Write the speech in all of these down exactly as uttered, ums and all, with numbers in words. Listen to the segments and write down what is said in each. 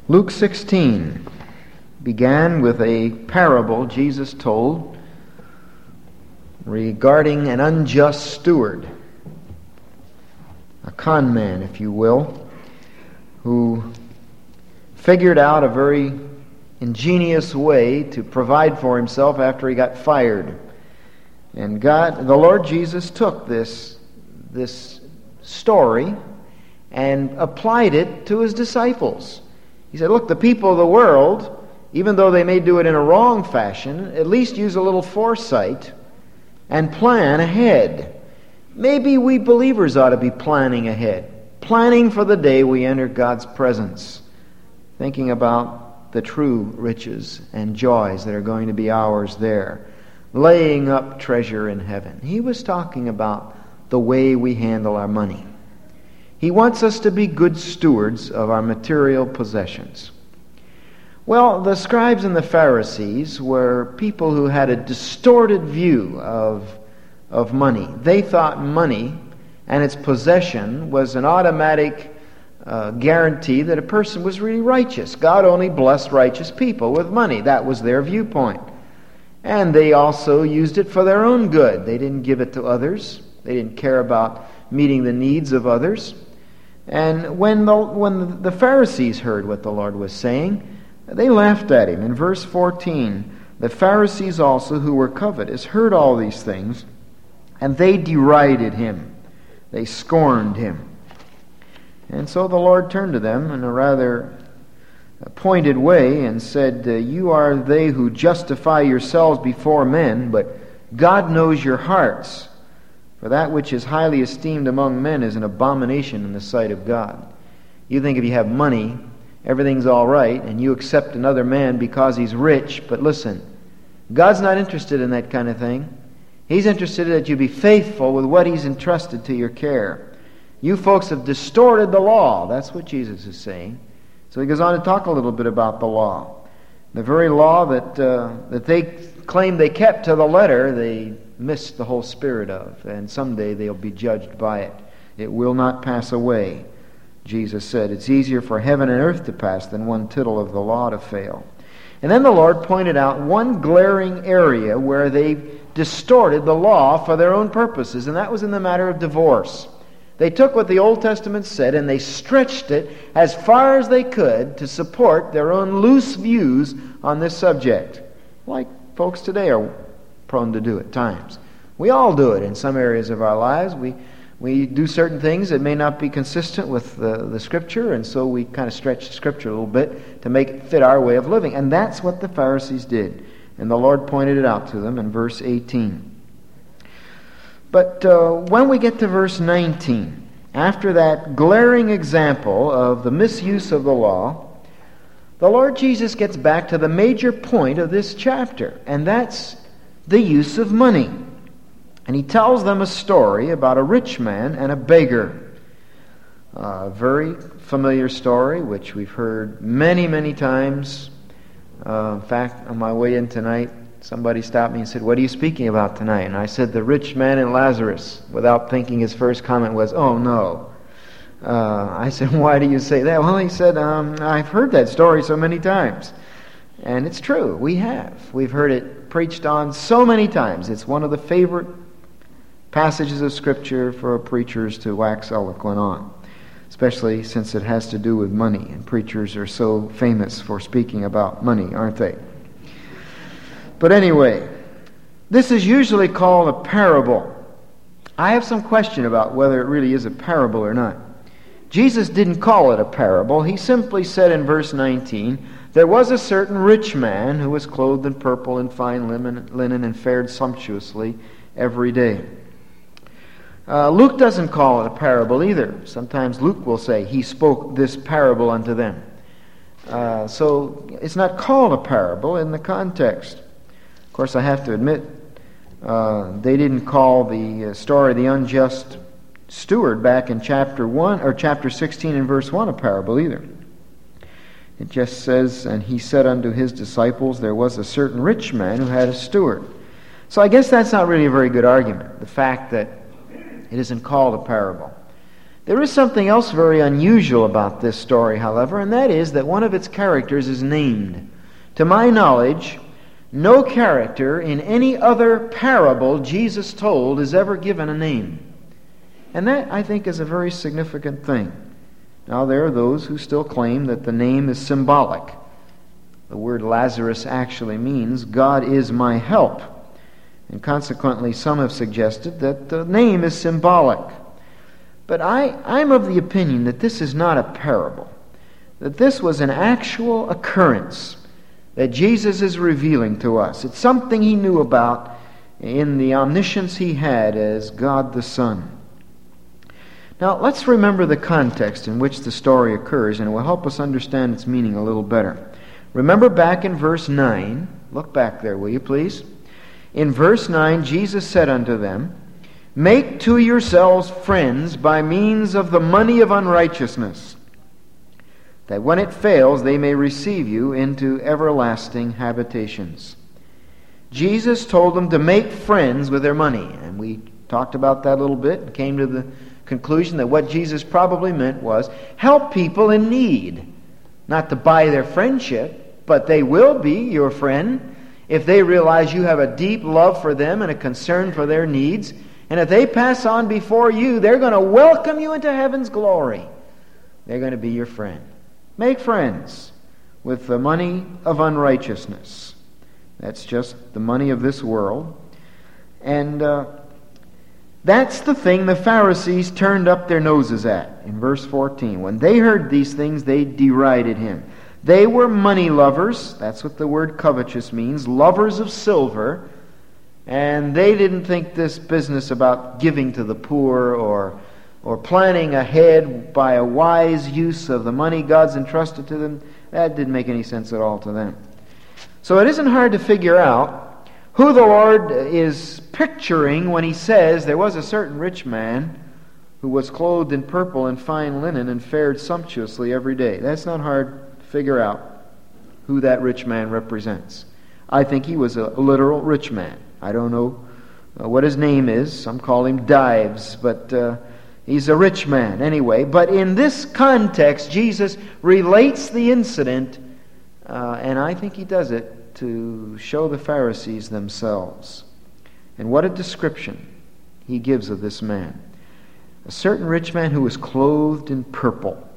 Luke sixteen began with a parable Jesus told regarding an unjust steward, a con man, if you will, who figured out a very ingenious way to provide for himself after he got fired. And God, the Lord Jesus took this, this story and applied it to his disciples. He said, look, the people of the world, even though they may do it in a wrong fashion, at least use a little foresight and plan ahead. Maybe we believers ought to be planning ahead, planning for the day we enter God's presence, thinking about the true riches and joys that are going to be ours there, laying up treasure in heaven. He was talking about the way we handle our money. He wants us to be good stewards of our material possessions. Well, the scribes and the Pharisees were people who had a distorted view of, of money. They thought money and its possession was an automatic uh, guarantee that a person was really righteous. God only blessed righteous people with money. That was their viewpoint. And they also used it for their own good. They didn't give it to others. They didn't care about meeting the needs of others. And when the, when the Pharisees heard what the Lord was saying, they laughed at him. In verse fourteen, the Pharisees also, who were covetous, heard all these things, and they derided him. They scorned him. And so the Lord turned to them in a rather pointed way and said, you are they who justify yourselves before men, but God knows your hearts. For that which is highly esteemed among men is an abomination in the sight of God. You think if you have money, everything's all right, and you accept another man because he's rich. But listen, God's not interested in that kind of thing. He's interested that you be faithful with what He's entrusted to your care. You folks have distorted the law. That's what Jesus is saying. So He goes on to talk a little bit about the law. The very law that uh, that they claim they kept to the letter, they missed the whole spirit of, and someday they'll be judged by it. It will not pass away. Jesus said, it's easier for heaven and earth to pass than one tittle of the law to fail. And then the Lord pointed out one glaring area where they distorted the law for their own purposes, and that was in the matter of divorce. They took what the Old Testament said and they stretched it as far as they could to support their own loose views on this subject, like folks today are prone to do at times. We all do it in some areas of our lives. We we do certain things that may not be consistent with the, the Scripture, and so we kind of stretch the Scripture a little bit to make it fit our way of living. And that's what the Pharisees did. And the Lord pointed it out to them in verse eighteen. But uh, when we get to verse nineteen, after that glaring example of the misuse of the law, the Lord Jesus gets back to the major point of this chapter, and that's the use of money. And He tells them a story about a rich man and a beggar. A very familiar story, which we've heard many, many times. Uh, in fact, on my way in tonight, somebody stopped me and said, what are you speaking about tonight? And I said, the rich man and Lazarus, without thinking his first comment was, oh no. Uh, I said, why do you say that? Well, he said, um, I've heard that story so many times. And it's true, we have. We've heard it preached on so many times. It's one of the favorite passages of Scripture for preachers to wax eloquent on, especially since it has to do with money. And preachers are so famous for speaking about money, aren't they? But anyway, this is usually called a parable. I have some question about whether it really is a parable or not. Jesus didn't call it a parable. He simply said in verse nineteen, there was a certain rich man who was clothed in purple and fine linen and fared sumptuously every day. Uh, Luke doesn't call it a parable either. Sometimes Luke will say, he spoke this parable unto them. Uh, so it's not called a parable in the context. Of course, I have to admit, uh, they didn't call the uh, story of the unjust steward back in chapter one or chapter sixteen and verse one a parable either. It just says, and he said unto his disciples, there was a certain rich man who had a steward. So I guess that's not really a very good argument, the fact that it isn't called a parable. There is something else very unusual about this story, however, and that is that one of its characters is named. To my knowledge, no character in any other parable Jesus told is ever given a name. And that, I think, is a very significant thing. Now, there are those who still claim that the name is symbolic. The word Lazarus actually means, God is my help. And consequently, some have suggested that the name is symbolic. But I, I'm of the opinion that this is not a parable, that this was an actual occurrence that Jesus is revealing to us. It's something he knew about in the omniscience he had as God the Son. Now, let's remember the context in which the story occurs, and it will help us understand its meaning a little better. Remember back in verse nine, look back there, will you please? In verse nine, Jesus said unto them, Make to yourselves friends by means of the money of unrighteousness, that when it fails they may receive you into everlasting habitations. Jesus told them to make friends with their money, and we talked about that a little bit and came to the conclusion that what Jesus probably meant was help people in need. Not to buy their friendship, but they will be your friend if they realize you have a deep love for them and a concern for their needs. And if they pass on before you, they're going to welcome you into heaven's glory. They're going to be your friend. Make friends with the money of unrighteousness. That's just the money of this world. And uh, that's the thing the Pharisees turned up their noses at in verse fourteen. When they heard these things, they derided him. They were money lovers. That's what the word covetous means. Lovers of silver. And they didn't think this business about giving to the poor or or planning ahead by a wise use of the money God's entrusted to them, that didn't make any sense at all to them. So it isn't hard to figure out who the Lord is picturing when he says there was a certain rich man who was clothed in purple and fine linen and fared sumptuously every day. That's not hard to figure out who that rich man represents. I think he was a literal rich man. I don't know uh, what his name is. Some call him Dives, but uh, he's a rich man anyway. But in this context, Jesus relates the incident, uh, and I think he does it to show the Pharisees themselves. And what a description he gives of this man. A certain rich man who was clothed in purple.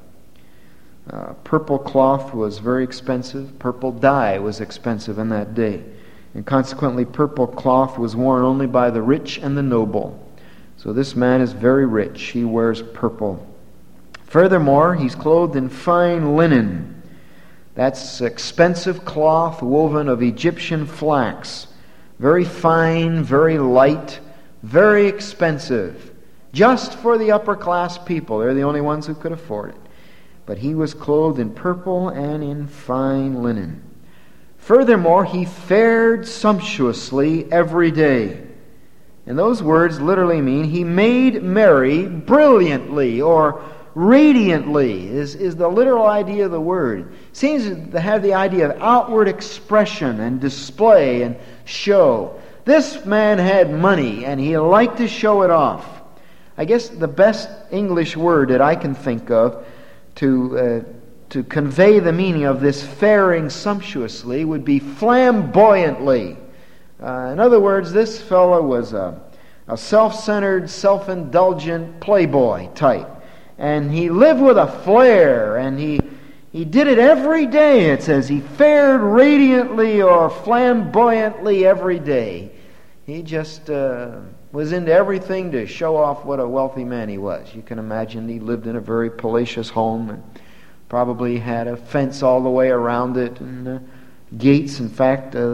Uh, purple cloth was very expensive. Purple dye was expensive in that day. And consequently, purple cloth was worn only by the rich and the noble. So this man is very rich. He wears purple. Furthermore, he's clothed in fine linen. That's expensive cloth woven of Egyptian flax. Very fine, very light, very expensive. Just for the upper class people. They're the only ones who could afford it. But he was clothed in purple and in fine linen. Furthermore, he fared sumptuously every day. And those words literally mean he made merry brilliantly or radiantly is, is the literal idea of the word. It seems to have the idea of outward expression and display and show. This man had money and he liked to show it off. I guess the best English word that I can think of to uh, to convey the meaning of this faring sumptuously would be flamboyantly. Uh, in other words, this fellow was a, a self-centered, self-indulgent playboy type. And he lived with a flair, and he, he did it every day, it says. He fared radiantly or flamboyantly every day. He just uh, was into everything to show off what a wealthy man he was. You can imagine he lived in a very palatial home and probably had a fence all the way around it and uh, gates. In fact, uh,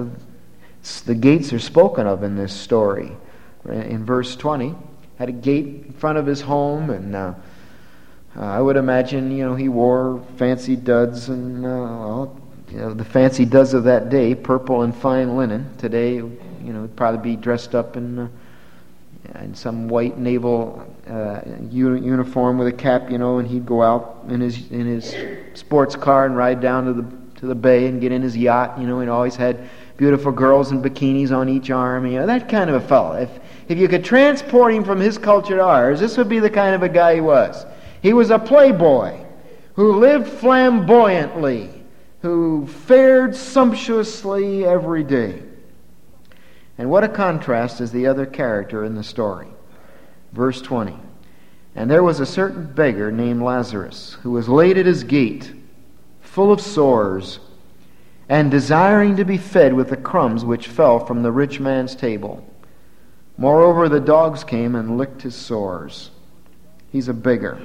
the gates are spoken of in this story. In verse twenty, had a gate in front of his home, and uh, uh, I would imagine, you know, he wore fancy duds and uh, well, you know, the fancy duds of that day, purple and fine linen. Today, you know, he'd probably be dressed up in uh, in some white naval uh, uni- uniform with a cap, you know, and he'd go out in his in his sports car and ride down to the to the bay and get in his yacht, you know, and always had beautiful girls in bikinis on each arm, you know, that kind of a fellow. If if you could transport him from his culture to ours, this would be the kind of a guy he was. He was a playboy who lived flamboyantly, who fared sumptuously every day. And what a contrast is the other character in the story. Verse twenty. And there was a certain beggar named Lazarus, who was laid at his gate, full of sores, and desiring to be fed with the crumbs which fell from the rich man's table. Moreover, the dogs came and licked his sores. He's a beggar.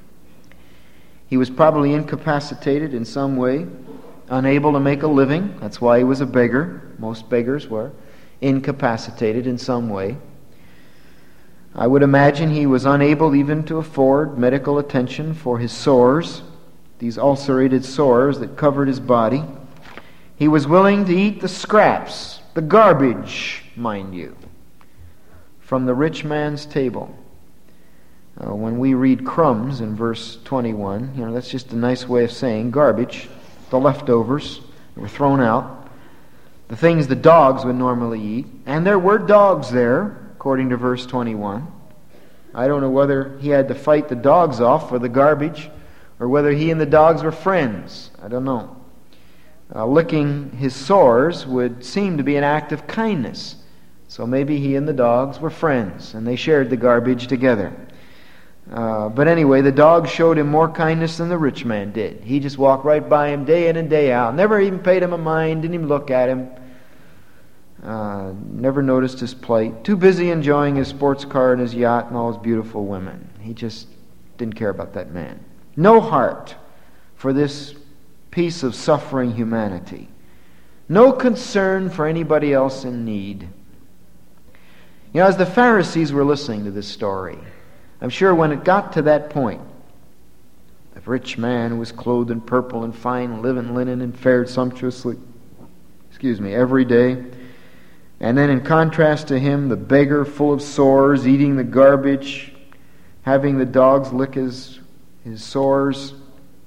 He was probably incapacitated in some way, unable to make a living. That's why he was a beggar. Most beggars were incapacitated in some way. I would imagine he was unable even to afford medical attention for his sores, these ulcerated sores that covered his body. He was willing to eat the scraps, the garbage, mind you, from the rich man's table. Uh, when we read crumbs in verse twenty-one, you know, that's just a nice way of saying garbage, the leftovers that were thrown out, the things the dogs would normally eat. And there were dogs there, according to verse twenty-one. I don't know whether he had to fight the dogs off for the garbage or whether he and the dogs were friends. I don't know. Uh, licking his sores would seem to be an act of kindness. So maybe he and the dogs were friends and they shared the garbage together. Uh, but anyway, the dogs showed him more kindness than the rich man did. He just walked right by him day in and day out. Never even paid him a mind, didn't even look at him. Uh, never noticed his plight. Too busy enjoying his sports car and his yacht and all his beautiful women. He just didn't care about that man. No heart for this piece of suffering humanity. No concern for anybody else in need. You know, as the Pharisees were listening to this story, I'm sure when it got to that point, the rich man who was clothed in purple and fine linen and fared sumptuously, excuse me, every day, and then in contrast to him, the beggar full of sores, eating the garbage, having the dogs lick his, his sores.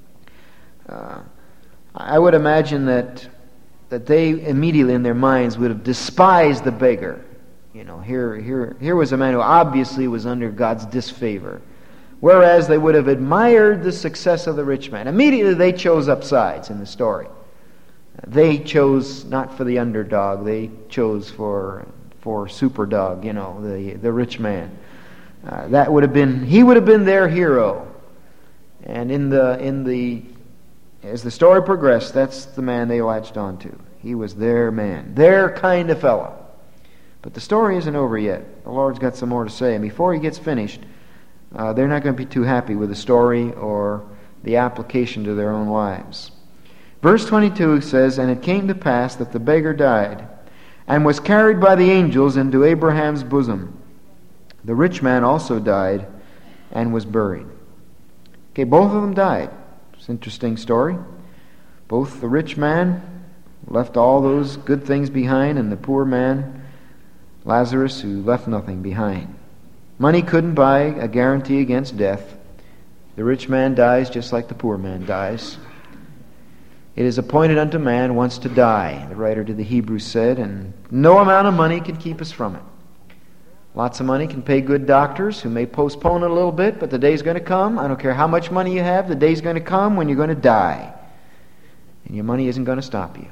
Uh, I would imagine that that they immediately in their minds would have despised the beggar. You know, here, here, here was a man who obviously was under God's disfavor. Whereas they would have admired the success of the rich man. Immediately they chose up sides in the story. They chose not for the underdog, they chose for for superdog, you know, the, the rich man. Uh, that would have been, he would have been their hero. And in the in the as the story progressed, that's the man they latched onto. He was their man, their kind of fellow. But the story isn't over yet. The Lord's got some more to say. And before he gets finished, uh, they're not going to be too happy with the story or the application to their own lives. Verse twenty-two says, And it came to pass that the beggar died, and was carried by the angels into Abraham's bosom. The rich man also died, and was buried. Okay, both of them died. It's an interesting story. Both the rich man left all those good things behind, and the poor man, Lazarus, who left nothing behind. Money couldn't buy a guarantee against death. The rich man dies just like the poor man dies. It is appointed unto man once to die, the writer to the Hebrews said, and no amount of money can keep us from it. Lots of money can pay good doctors who may postpone it a little bit, but the day's going to come. I don't care how much money you have, the day's going to come when you're going to die. And your money isn't going to stop you.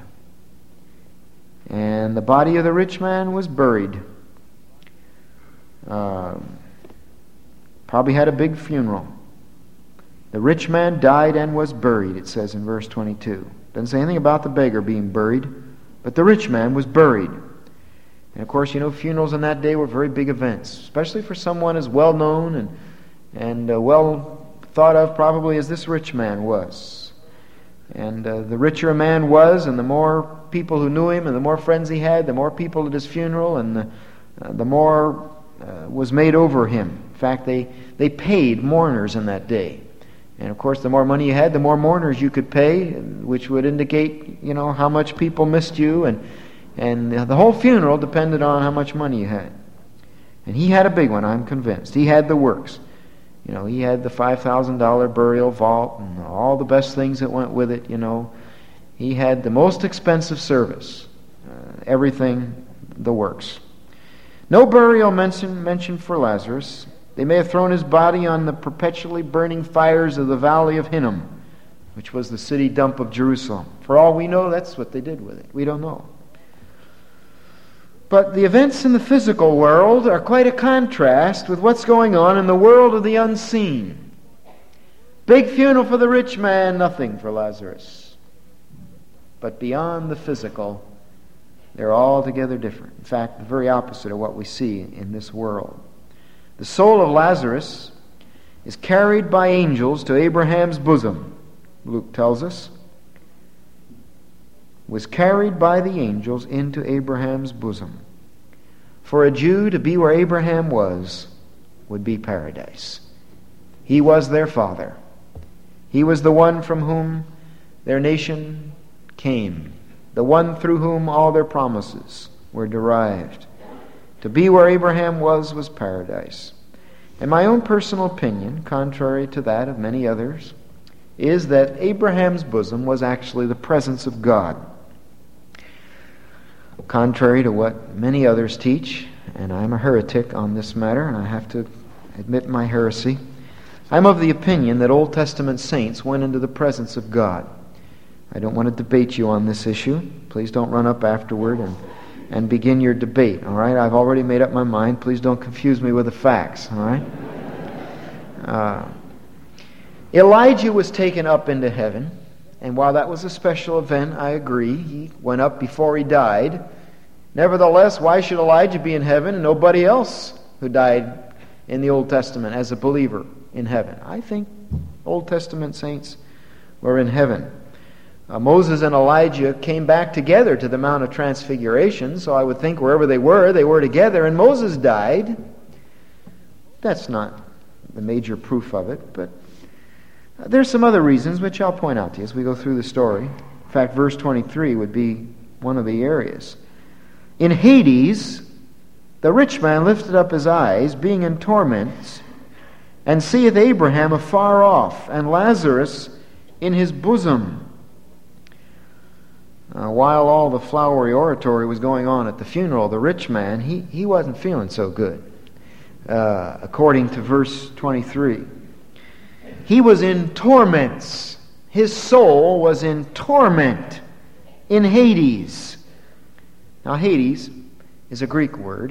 And the body of the rich man was buried. Uh, probably had a big funeral. The rich man died and was buried, it says in verse twenty-two. Doesn't say anything about the beggar being buried, but the rich man was buried. And of course, you know, funerals in that day were very big events, especially for someone as well known and, and uh, well thought of probably as this rich man was. And uh, the richer a man was, and the more people who knew him, and the more friends he had, the more people at his funeral, and the, uh, the more uh, was made over him. In fact, they, they paid mourners in that day. And of course, the more money you had, the more mourners you could pay, which would indicate, you know, how much people missed you. And, and the whole funeral depended on how much money you had. And he had a big one, I'm convinced. He had the works. You know, he had the five thousand dollars burial vault and all the best things that went with it, you know. He had the most expensive service. Uh, everything, the works. No burial mention, mentioned for Lazarus. They may have thrown his body on the perpetually burning fires of the valley of Hinnom, which was the city dump of Jerusalem. For all we know, that's what they did with it. We don't know. But the events in the physical world are quite a contrast with what's going on in the world of the unseen. Big funeral for the rich man, nothing for Lazarus. But beyond the physical, they're altogether different. In fact, the very opposite of what we see in this world. The soul of Lazarus is carried by angels to Abraham's bosom, Luke tells us. Was carried by the angels into Abraham's bosom. For a Jew to be where Abraham was would be paradise. He was their father. He was the one from whom their nation came, the one through whom all their promises were derived. To be where Abraham was was paradise. And my own personal opinion, contrary to that of many others, is that Abraham's bosom was actually the presence of God. Contrary to what many others teach, and I'm a heretic on this matter, and I have to admit my heresy, I'm of the opinion that Old Testament saints went into the presence of God. I don't want to debate you on this issue. Please don't run up afterward and, and begin your debate, all right? I've already made up my mind. Please don't confuse me with the facts, all right? Uh, Elijah was taken up into heaven. And while that was a special event, I agree, he went up before he died. Nevertheless, why should Elijah be in heaven and nobody else who died in the Old Testament as a believer in heaven? I think Old Testament saints were in heaven. Uh, Moses and Elijah came back together to the Mount of Transfiguration, so I would think wherever they were, they were together, and Moses died. That's not the major proof of it, but there's some other reasons which I'll point out to you as we go through the story. In fact, verse twenty-three would be one of the areas. In Hades, the rich man lifted up his eyes, being in torments, and seeth Abraham afar off, and Lazarus in his bosom. Uh, while all the flowery oratory was going on at the funeral, the rich man, he, he wasn't feeling so good, uh, according to verse twenty-three. He was in torments. His soul was in torment in Hades. Now, Hades is a Greek word.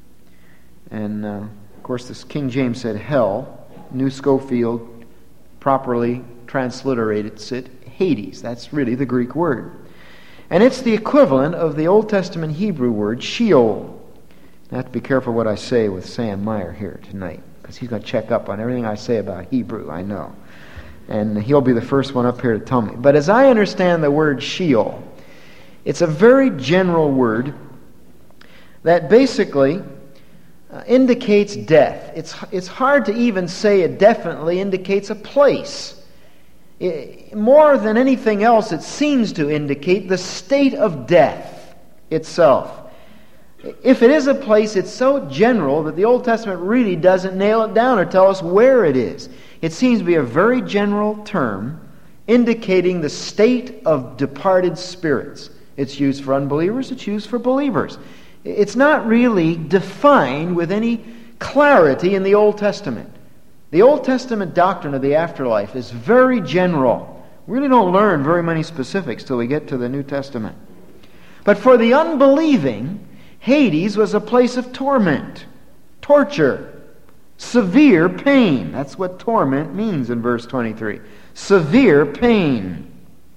And, uh, of course, this King James said hell. New Schofield properly transliterates it Hades. That's really the Greek word. And it's the equivalent of the Old Testament Hebrew word Sheol. I have to be careful what I say with Sam Meyer here tonight, because he's going to check up on everything I say about Hebrew, I know. And he'll be the first one up here to tell me. But as I understand the word Sheol, it's a very general word that basically uh, indicates death. It's, it's hard to even say it definitely indicates a place. It, more than anything else, it seems to indicate the state of death itself. If it is a place, it's so general that the Old Testament really doesn't nail it down or tell us where it is. It seems to be a very general term indicating the state of departed spirits. It's used for unbelievers, it's used for believers. It's not really defined with any clarity in the Old Testament. The Old Testament doctrine of the afterlife is very general. We really don't learn very many specifics till we get to the New Testament. But for the unbelieving, Hades was a place of torment, torture, severe pain. That's what torment means in verse twenty-three. Severe pain.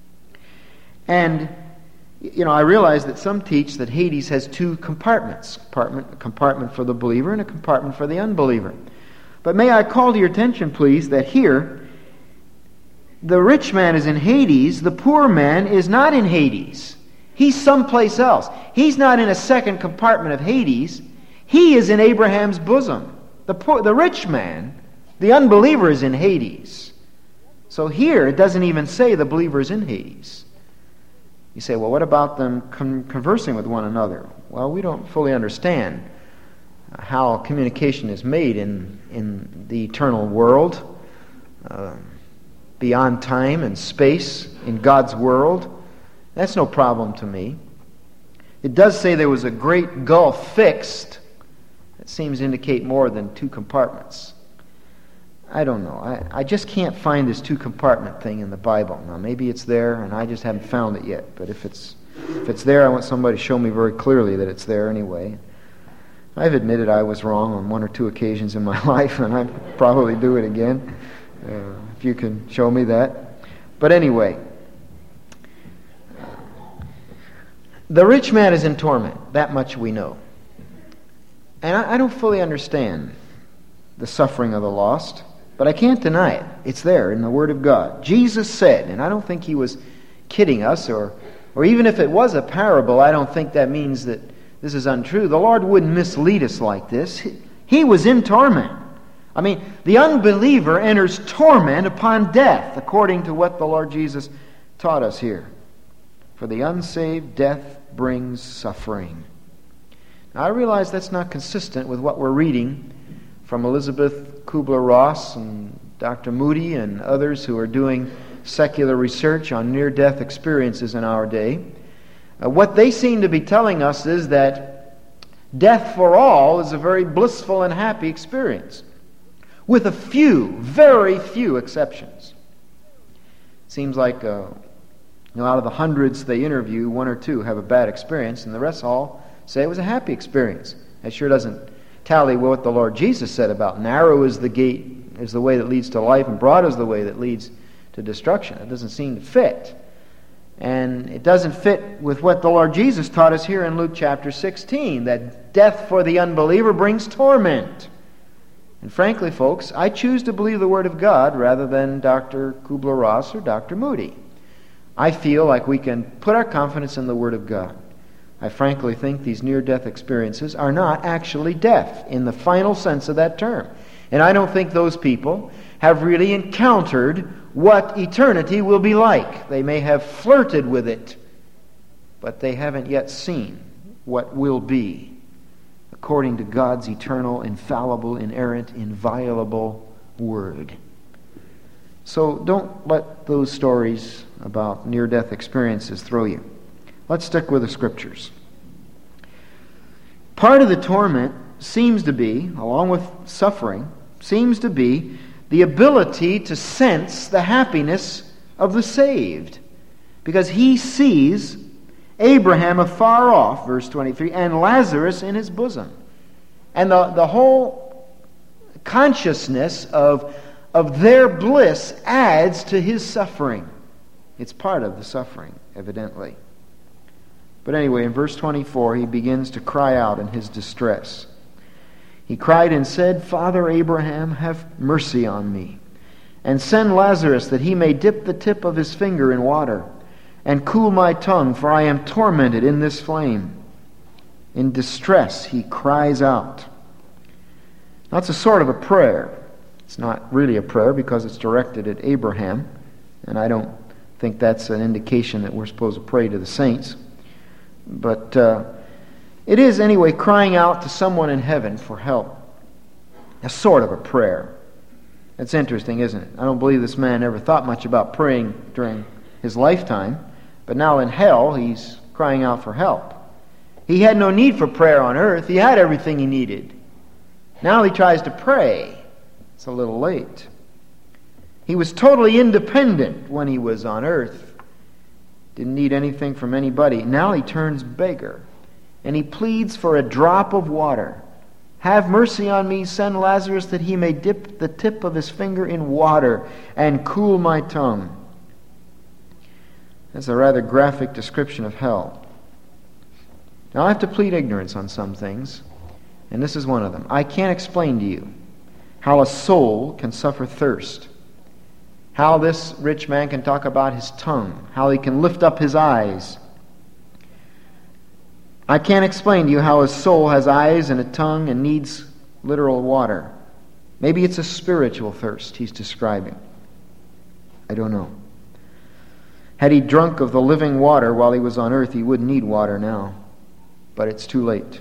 And, you know, I realize that some teach that Hades has two compartments. Compartment, a compartment for the believer and a compartment for the unbeliever. But may I call to your attention, please, that here, the rich man is in Hades, the poor man is not in Hades. He's someplace else. He's not in a second compartment of Hades. He is in Abraham's bosom. The poor, the rich man, the unbeliever, is in Hades. So here it doesn't even say the believer is in Hades. You say, well, what about them con- conversing with one another? Well, we don't fully understand how communication is made in, in the eternal world, uh, beyond time and space, in God's world. That's no problem to me. It does say there was a great gulf fixed, It seems to indicate more than two compartments. I don't know. I, I just can't find this two-compartment thing in the Bible. Now, maybe it's there, and I just haven't found it yet. But if it's if it's there, I want somebody to show me very clearly that it's there anyway. I've admitted I was wrong on one or two occasions in my life, and I'll probably do it again, uh, if you can show me that. But anyway, the rich man is in torment. That much we know. And I, I don't fully understand the suffering of the lost, but I can't deny it. It's there in the Word of God. Jesus said, and I don't think he was kidding us, or, or even if it was a parable, I don't think that means that this is untrue. The Lord wouldn't mislead us like this. He, he was in torment. I mean, the unbeliever enters torment upon death, according to what the Lord Jesus taught us here. For the unsaved, death brings suffering. Now, I realize that's not consistent with what we're reading from Elizabeth Kubler-Ross and Doctor Moody and others who are doing secular research on near-death experiences in our day. Uh, what they seem to be telling us is that death for all is a very blissful and happy experience, with a few, very few exceptions. Seems like uh, you know, out of the hundreds they interview, one or two have a bad experience, and the rest all say it was a happy experience. That sure doesn't tally with what the Lord Jesus said about narrow is the gate, is the way that leads to life, and broad is the way that leads to destruction. It doesn't seem to fit. And it doesn't fit with what the Lord Jesus taught us here in Luke chapter sixteen, that death for the unbeliever brings torment. And frankly, folks, I choose to believe the Word of God rather than Doctor Kubler-Ross or Doctor Moody. I feel like we can put our confidence in the Word of God. I frankly think these near-death experiences are not actually death in the final sense of that term. And I don't think those people have really encountered what eternity will be like. They may have flirted with it, but they haven't yet seen what will be according to God's eternal, infallible, inerrant, inviolable Word. So don't let those stories about near-death experiences throw you. Let's stick with the Scriptures. Part of the torment seems to be, along with suffering, seems to be the ability to sense the happiness of the saved. Because he sees Abraham afar off, verse twenty-three, and Lazarus in his bosom. And the, the whole consciousness of, of their bliss adds to his suffering. It's part of the suffering, evidently. But anyway, in verse twenty-four, he begins to cry out in his distress. He cried and said, Father Abraham, have mercy on me, and send Lazarus that he may dip the tip of his finger in water, and cool my tongue, for I am tormented in this flame. In distress, he cries out. That's a sort of a prayer. It's not really a prayer because it's directed at Abraham, and I don't think that's an indication that we're supposed to pray to the saints. But uh, it is, anyway, crying out to someone in heaven for help. A sort of a prayer. It's interesting, isn't it? I don't believe this man ever thought much about praying during his lifetime, but now in hell he's crying out for help. He had no need for prayer on earth. He had everything he needed. Now he tries to pray. It's a little late. He was totally independent when he was on earth. Didn't need anything from anybody. Now he turns beggar. And he pleads for a drop of water. Have mercy on me, send Lazarus that he may dip the tip of his finger in water and cool my tongue. That's a rather graphic description of hell. Now I have to plead ignorance on some things, and this is one of them. I can't explain to you how a soul can suffer thirst. How this rich man can talk about his tongue. How he can lift up his eyes. I can't explain to you how a soul has eyes and a tongue and needs literal water. Maybe it's a spiritual thirst he's describing. I don't know. Had he drunk of the living water while he was on earth, he wouldn't need water now. But it's too late.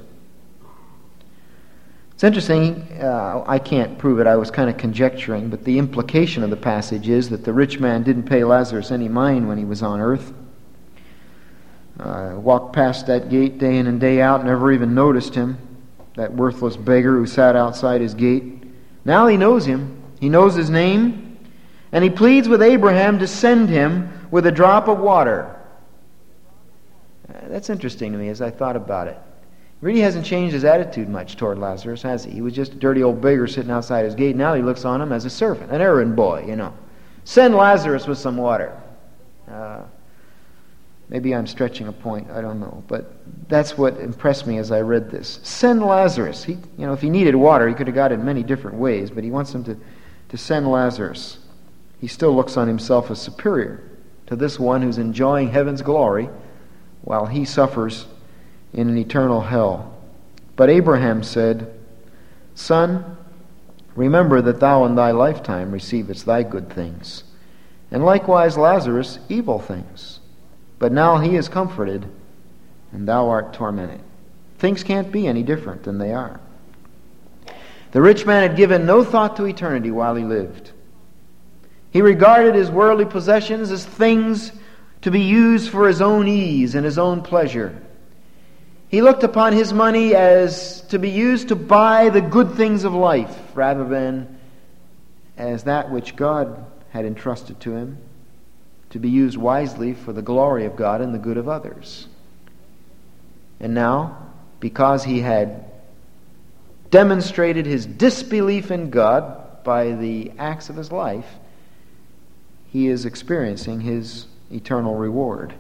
It's interesting, uh, I can't prove it, I was kind of conjecturing, but the implication of the passage is that the rich man didn't pay Lazarus any mind when he was on earth. Uh, walked past that gate day in and day out, never even noticed him. that worthless beggar who sat outside his gate. Now he knows him. He knows his name. And he pleads with Abraham to send him with a drop of water. Uh, that's interesting to me as I thought about it. He really hasn't changed his attitude much toward Lazarus, has he? He was just a dirty old beggar sitting outside his gate. Now he looks on him as a servant, an errand boy, you know. Send Lazarus with some water. Uh, maybe I'm stretching a point, I don't know. But that's what impressed me as I read this. Send Lazarus. He, you know, if he needed water, he could have got it in many different ways, but he wants him to, to send Lazarus. He still looks on himself as superior to this one who's enjoying heaven's glory while he suffers in an eternal hell. But Abraham said, Son, remember that thou in thy lifetime receivest thy good things, and likewise Lazarus evil things. But now he is comforted, and thou art tormented. Things can't be any different than they are. The rich man had given no thought to eternity while he lived. He regarded his worldly possessions as things to be used for his own ease and his own pleasure. He looked upon his money as to be used to buy the good things of life rather than as that which God had entrusted to him, to be used wisely for the glory of God and the good of others. And now, because he had demonstrated his disbelief in God by the acts of his life, he is experiencing his eternal reward.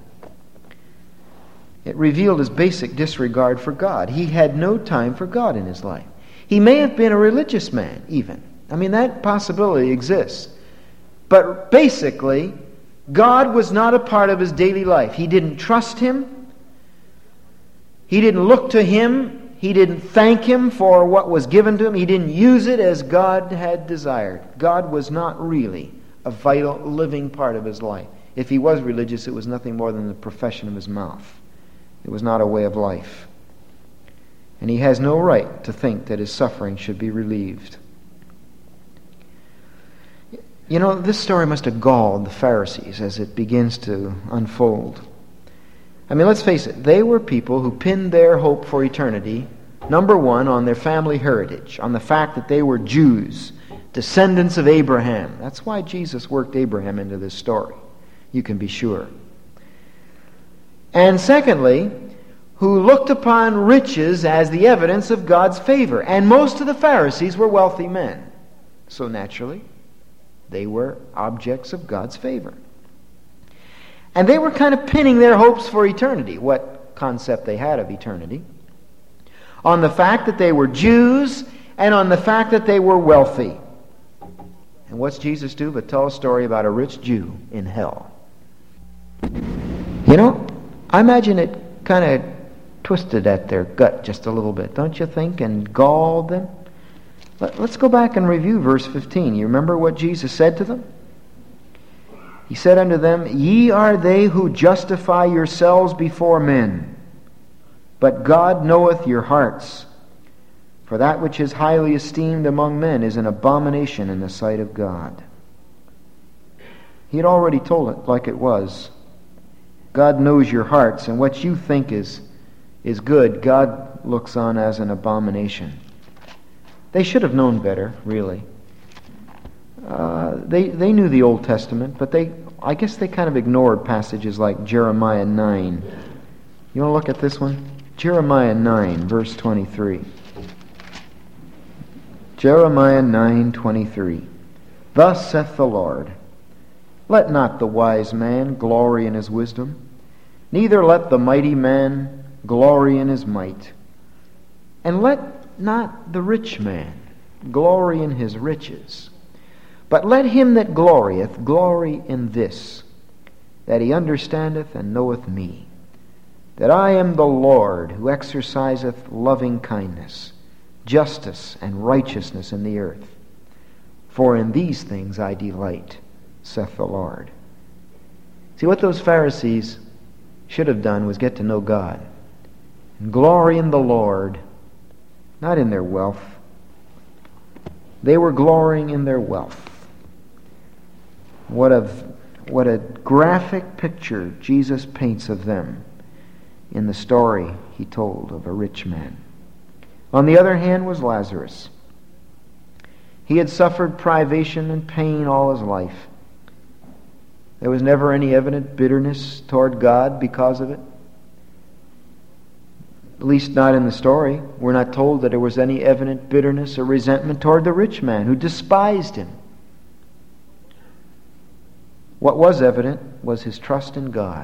It revealed his basic disregard for God. He had no time for God in his life. He may have been a religious man, even. I mean, that possibility exists. But basically, God was not a part of his daily life. He didn't trust him. He didn't look to him. He didn't thank him for what was given to him. He didn't use it as God had desired. God was not really a vital, living part of his life. If he was religious, it was nothing more than the profession of his mouth. It was not a way of life. And he has no right to think that his suffering should be relieved. You know, this story must have galled the Pharisees as it begins to unfold. I mean, let's face it, they were people who pinned their hope for eternity, number one, on their family heritage, on the fact that they were Jews, descendants of Abraham. That's why Jesus worked Abraham into this story, you can be sure. And secondly, who looked upon riches as the evidence of God's favor. And most of the Pharisees were wealthy men. So naturally, they were objects of God's favor. And they were kind of pinning their hopes for eternity, what concept they had of eternity, on the fact that they were Jews and on the fact that they were wealthy. And what's Jesus do but tell a story about a rich Jew in hell? You know, I imagine it kind of twisted at their gut just a little bit, don't you think, and galled them? Let, let's go back and review verse fifteen. You remember what Jesus said to them? He said unto them, Ye are they who justify yourselves before men, but God knoweth your hearts. For that which is highly esteemed among men is an abomination in the sight of God. He had already told it like it was. God knows your hearts, and what you think is, is good, God looks on as an abomination. They should have known better, really. Uh, they they knew the Old Testament, but they I guess they kind of ignored passages like Jeremiah nine. You want to look at this one? Jeremiah nine, verse twenty-three. Jeremiah nine, twenty-three. Thus saith the Lord, Let not the wise man glory in his wisdom, neither let the mighty man glory in his might. And let not the rich man glory in his riches, but let him that glorieth glory in this, that he understandeth and knoweth me, that I am the Lord who exerciseth loving kindness, justice, and righteousness in the earth. For in these things I delight, saith the Lord. See, what those Pharisees should have done was get to know God and glory in the Lord, not in their wealth. They were glorying in their wealth. What a, what a graphic picture Jesus paints of them in the story he told of a rich man. On the other hand was Lazarus. He had suffered privation and pain all his life. There was never any evident bitterness toward God because of it. At least not in the story. We're not told that there was any evident bitterness or resentment toward the rich man who despised him. What was evident was his trust in God.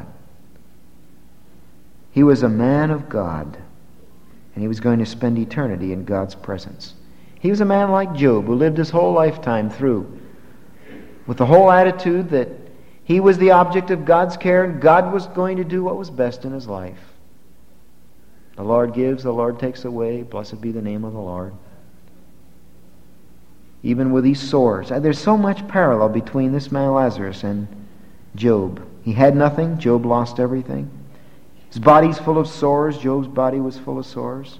He was a man of God, and he was going to spend eternity in God's presence. He was a man like Job, who lived his whole lifetime through with the whole attitude that he was the object of God's care, and God was going to do what was best in his life. The Lord gives, the Lord takes away. Blessed be the name of the Lord. Even with these sores. There's so much parallel between this man Lazarus and Job. He had nothing. Job lost everything. His body's full of sores. Job's body was full of sores.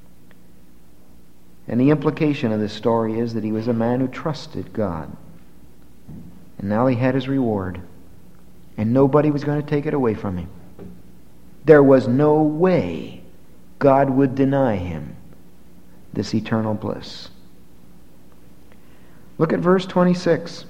And the implication of this story is that he was a man who trusted God. And now he had his reward. And nobody was going to take it away from him. There was no way God would deny him this eternal bliss. Look at verse twenty-six.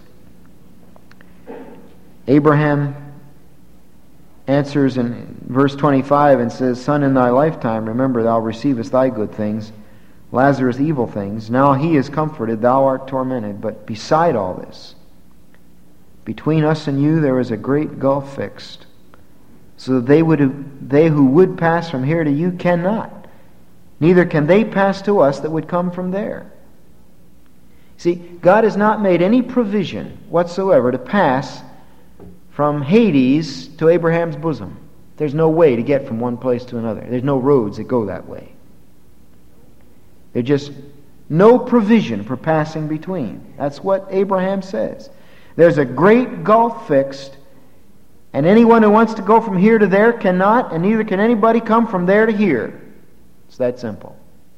Abraham answers in verse twenty-five and says, Son, in thy lifetime, remember, thou receivest thy good things, Lazarus evil things. Now he is comforted, thou art tormented. But beside all this, between us and you there is a great gulf fixed, so that they would they who would pass from here to you cannot, neither can they pass to us that would come from there. See, God has not made any provision whatsoever to pass from Hades to Abraham's bosom. There's no way to get from one place to another. There's no roads that go that way. There's just no provision for passing between. That's what Abraham says. There's a great gulf fixed, and anyone who wants to go from here to there cannot, and neither can anybody come from there to here. It's that simple.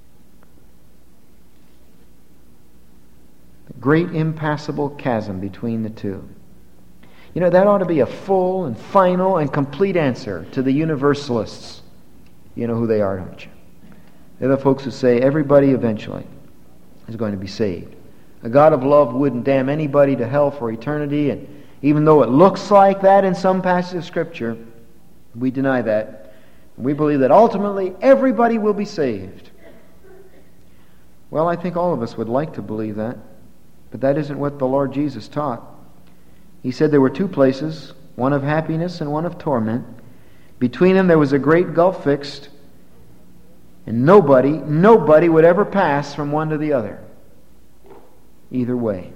A great impassable chasm between the two. You know, that ought to be a full and final and complete answer to the universalists. You know who they are, don't you? They're the folks who say everybody eventually is going to be saved. A God of love wouldn't damn anybody to hell for eternity, and even though it looks like that in some passage of Scripture, we deny that. We believe that ultimately everybody will be saved. Well, I think all of us would like to believe that, but that isn't what the Lord Jesus taught. He said there were two places, one of happiness and one of torment. Between them there was a great gulf fixed, and nobody, nobody would ever pass from one to the other. Either way.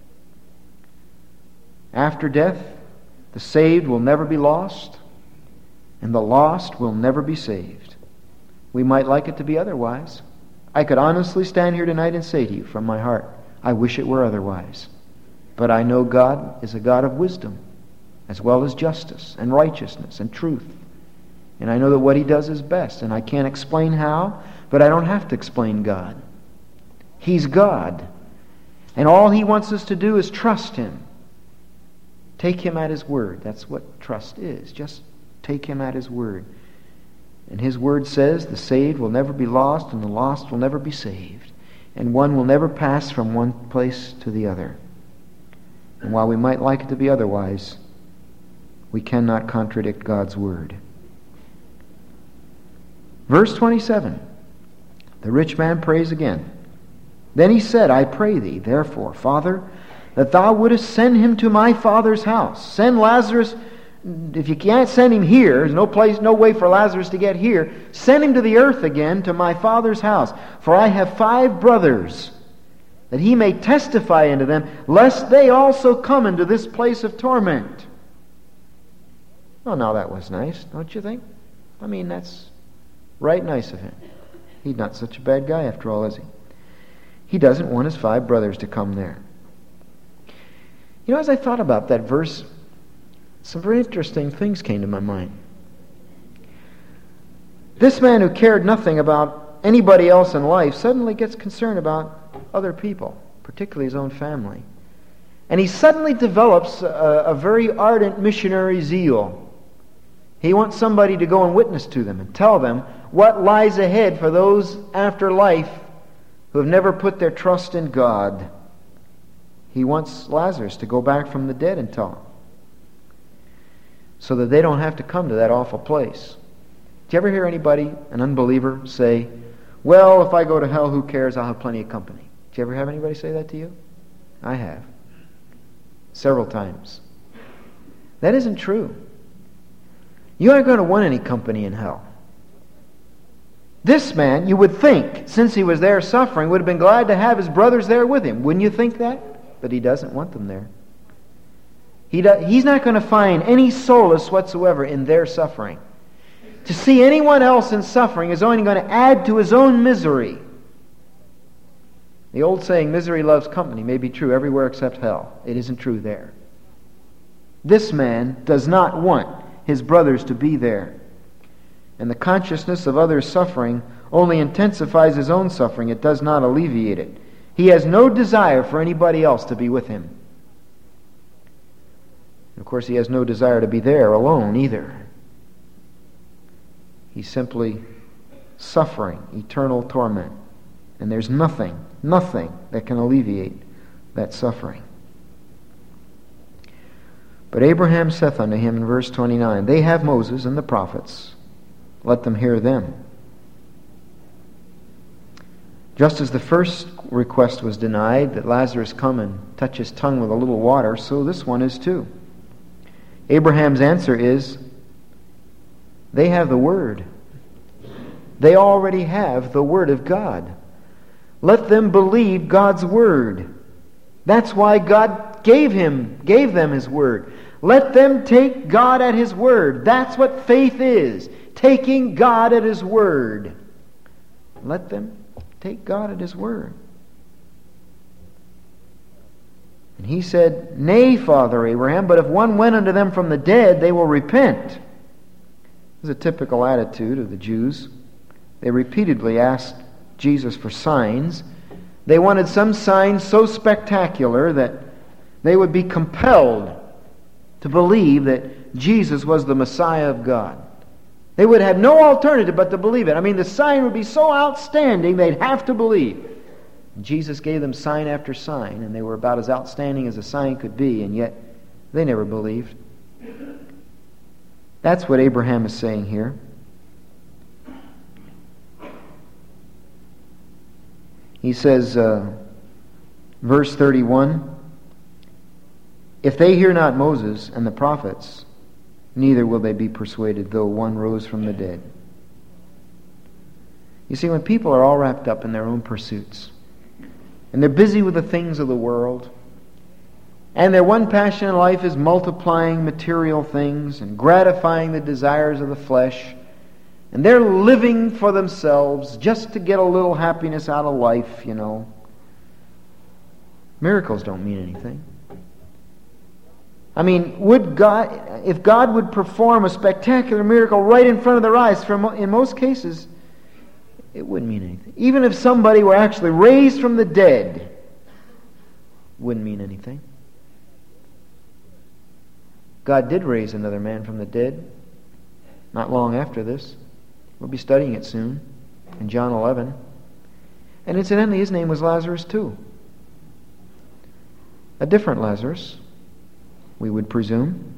After death, the saved will never be lost, and the lost will never be saved. We might like it to be otherwise. I could honestly stand here tonight and say to you from my heart, I wish it were otherwise. But I know God is a God of wisdom, as well as justice and righteousness and truth. And I know that what He does is best, and I can't explain how, but I don't have to explain God. He's God. And all He wants us to do is trust Him. Take Him at His word. That's what trust is. Just take Him at His word. And His word says the saved will never be lost and the lost will never be saved. And one will never pass from one place to the other. And while we might like it to be otherwise, we cannot contradict God's word. Verse twenty-seven. The rich man prays again. Then he said, I pray thee, therefore, Father, that thou wouldest send him to my father's house. Send Lazarus, if you can't send him here, there's no place, no way for Lazarus to get here, send him to the earth again, to my father's house. For I have five brothers, that he may testify unto them, lest they also come into this place of torment. Well, now that was nice, don't you think? I mean, that's right nice of him. He's not such a bad guy after all, is he? He doesn't want his five brothers to come there. You know, as I thought about that verse, some very interesting things came to my mind. This man who cared nothing about anybody else in life suddenly gets concerned about other people, particularly his own family. And he suddenly develops a, a very ardent missionary zeal. He wants somebody to go and witness to them and tell them what lies ahead for those after life who have never put their trust in God. He wants Lazarus to go back from the dead and tell them, so that they don't have to come to that awful place. Do you ever hear anybody, an unbeliever, say, well, if I go to hell, who cares? I'll have plenty of company. Do you ever have anybody say that to you? I have. Several times. That isn't true. You aren't going to want any company in hell. This man, you would think, since he was there suffering, would have been glad to have his brothers there with him. Wouldn't you think that? But he doesn't want them there. He do, he's not going to find any solace whatsoever in their suffering. To see anyone else in suffering is only going to add to his own misery. The old saying, misery loves company, may be true everywhere except hell. It isn't true there. This man does not want his brothers to be there. And the consciousness of others' suffering only intensifies his own suffering. It does not alleviate it. He has no desire for anybody else to be with him. And of course, he has no desire to be there alone either. He's simply suffering eternal torment. And there's nothing, nothing that can alleviate that suffering. But Abraham saith unto him in verse twenty-nine, they have Moses and the prophets. Let them hear them. Just as the first request was denied, that Lazarus come and touch his tongue with a little water, so this one is too. Abraham's answer is, they have the Word. They already have the Word of God. Let them believe God's Word. That's why God gave him, gave them His Word. Let them take God at His Word. That's what faith is. Taking God at His Word. Let them take God at His Word. And he said, nay, Father Abraham, but if one went unto them from the dead, they will repent. This is a typical attitude of the Jews. They repeatedly asked Jesus for signs. They wanted some sign so spectacular that they would be compelled to believe that Jesus was the Messiah of God. They would have no alternative but to believe it. I mean, the sign would be so outstanding they'd have to believe. Jesus gave them sign after sign, and they were about as outstanding as a sign could be, and yet they never believed. That's what Abraham is saying here. He says, uh, verse thirty-one, if they hear not Moses and the prophets, neither will they be persuaded, though one rose from the dead. You see, when people are all wrapped up in their own pursuits, and they're busy with the things of the world, and their one passion in life is multiplying material things and gratifying the desires of the flesh, and they're living for themselves just to get a little happiness out of life, you know. Miracles don't mean anything. I mean, would God, if God would perform a spectacular miracle right in front of their eyes, for in most cases, it wouldn't mean anything. Even if somebody were actually raised from the dead, it wouldn't mean anything. God did raise another man from the dead not long after this. We'll be studying it soon in John eleven. And incidentally, his name was Lazarus too. A different Lazarus, we would presume.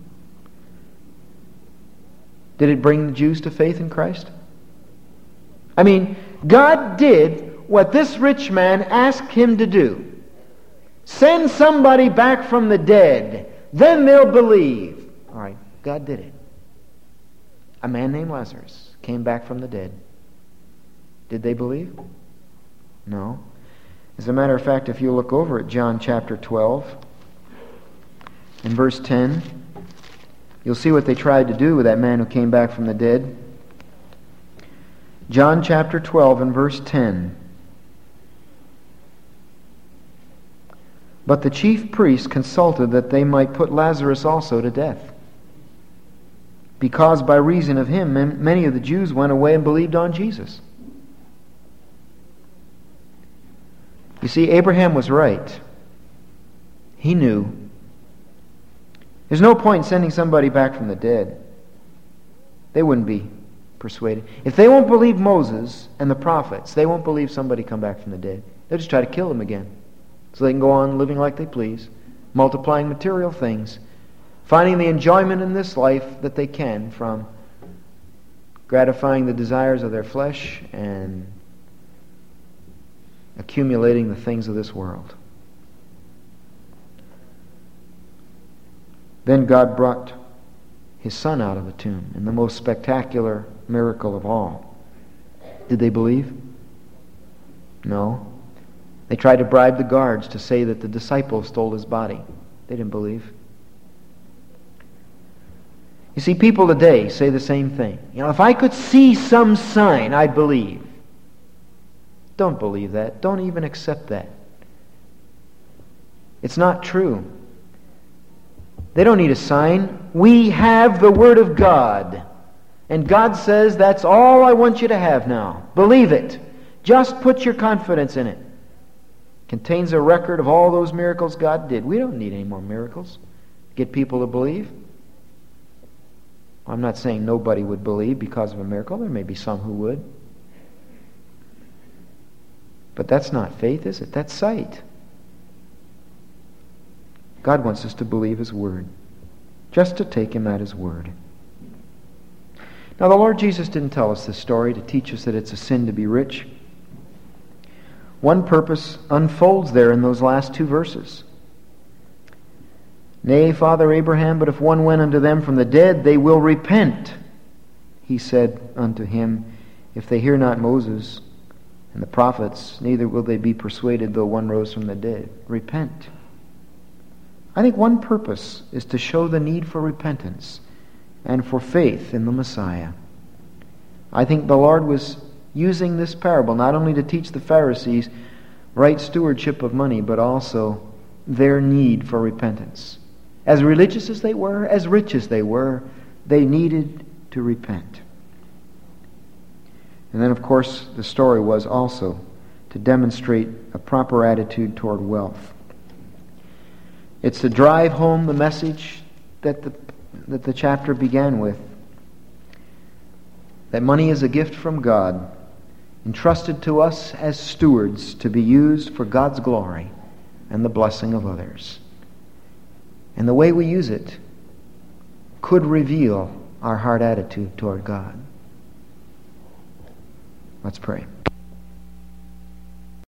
Did it bring the Jews to faith in Christ? I mean, God did what this rich man asked him to do. Send somebody back from the dead. Then they'll believe. All right, God did it. A man named Lazarus came back from the dead. Did they believe? No. As a matter of fact, if you look over at John chapter twelve, in verse ten, you'll see what they tried to do with that man who came back from the dead. John chapter twelve and verse ten. But the chief priests consulted that they might put Lazarus also to death, because by reason of him many of the Jews went away and believed on Jesus. You see, Abraham was right. He knew. There's no point in sending somebody back from the dead. They wouldn't be persuaded. If they won't believe Moses and the prophets, they won't believe somebody come back from the dead. They'll just try to kill them again, so they can go on living like they please, multiplying material things, finding the enjoyment in this life that they can from gratifying the desires of their flesh and accumulating the things of this world. Then God brought His Son out of the tomb in the most spectacular miracle of all. Did they believe? No. They tried to bribe the guards to say that the disciples stole His body. They didn't believe. You see, people today say the same thing. You know, if I could see some sign, I'd believe. Don't believe that. Don't even accept that. It's not true. They don't need a sign. We have the Word of God. And God says, that's all I want you to have now. Believe it. Just put your confidence in it. Contains a record of all those miracles God did. We don't need any more miracles to get people to believe. I'm not saying nobody would believe because of a miracle. There may be some who would. But that's not faith, is it? That's sight. God wants us to believe His Word, just to take Him at His word. Now, the Lord Jesus didn't tell us this story to teach us that it's a sin to be rich. One purpose unfolds there in those last two verses. Nay, Father Abraham, but if one went unto them from the dead, they will repent. He said unto him, if they hear not Moses and the prophets, neither will they be persuaded though one rose from the dead. Repent. I think one purpose is to show the need for repentance and for faith in the Messiah. I think the Lord was using this parable not only to teach the Pharisees right stewardship of money, but also their need for repentance. As religious as they were, as rich as they were, they needed to repent. And then, of course, the story was also to demonstrate a proper attitude toward wealth. It's to drive home the message that the, that the chapter began with, that money is a gift from God, entrusted to us as stewards to be used for God's glory and the blessing of others. And the way we use it could reveal our heart attitude toward God. Let's pray.